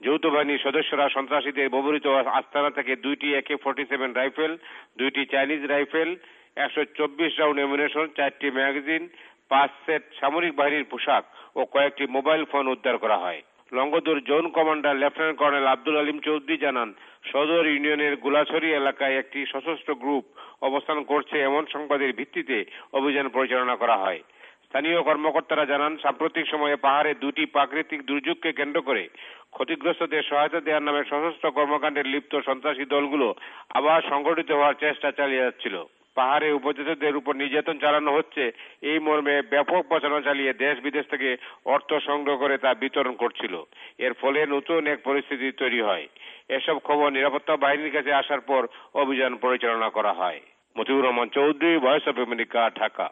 যৌথ বাহিনীর সদস্যরা সন্ত্রাসীদের ব্যবহৃত আস্তানা থেকে 2টি AK-47 রাইফেল, 2টি চাইনিজ রাইফেল, 124 রাউন্ড অ্যামুনিশন, 4টি ম্যাগাজিন, 5 সেট সামরিক বাহিনীর পোশাক ও কয়েকটি মোবাইল ফোন উদ্ধার করা হয়। লংগদুর zone commander lieutenant colonel Abdul Alim Chowdhury জানান, সদর ইউনিয়নের গোলাছড়ি এলাকায় একটি সশস্ত্র গ্রুপ অবস্থান করছে এমন সংবাদের ভিত্তিতে অভিযান পরিচালনা করা হয়। স্থানীয় কর্মকর্তারা জানান, সাম্প্রতিক সময়ে পাহাড়ে 2টি প্রাকৃতিক দুর্যোগকে কেন্দ্র করে ক্ষতিগ্রস্তদের সহায়তা দেওয়ার নামে সশস্ত্র কর্মকাণ্ডে লিপ্ত সন্ত্রাসী দলগুলো আবার সংগঠিত হওয়ার চেষ্টা চালিয়ে যাচ্ছিল। পাহাড়ে উপজাতিদের উপর নির্যাতন চালানো হচ্ছে এই মর্মে ব্যাপক প্রচারণা চালিয়ে দেশ বিদেশ থেকে অর্থ সংগ্রহ করে তা বিতরণ করছিল। এর ফলে নতুন এক পরিস্থিতি তৈরি হয়। এসব খবর নিরাপত্তা বাহিনীর কাছে আসার পর অভিযান পরিচালনা করা হয়। Motiur Rahman Chowdhury, Voice of America, Dhaka.